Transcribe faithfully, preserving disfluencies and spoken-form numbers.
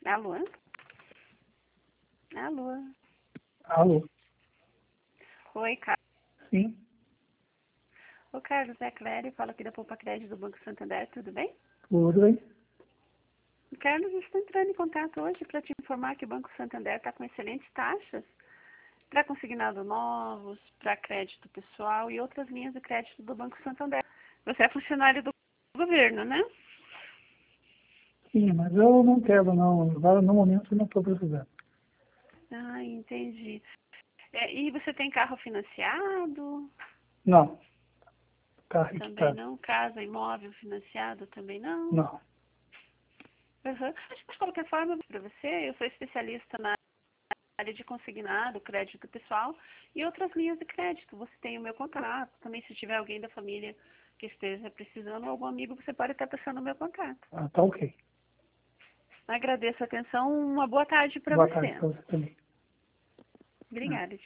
Alô? Alô? Alô? Oi, Carlos. Sim, O Carlos é Clério, falo aqui da Poupa Crédito do Banco Santander, tudo bem? tudo bem? Carlos, estou entrando em contato hoje para te informar que o Banco Santander está com excelentes taxas para consignado novos, para crédito pessoal e outras linhas de crédito do Banco Santander. Você é funcionário do governo, né? Sim, mas eu não quero não. Agora no momento eu não estou precisando. Ah, entendi. É, e você tem carro financiado? Não, carro Também equipado. não. Casa, imóvel financiado? Também não. Não. Uhum. De qualquer forma, para você, eu sou especialista na área de consignado, crédito pessoal e outras linhas de crédito. Você tem o meu contato. Também, se tiver alguém da família que esteja precisando, ou algum amigo, você pode estar passando o meu contato. Ah, tá ok. Agradeço a atenção. Uma boa tarde para Boa tarde você. para você também. Ah. Obrigada.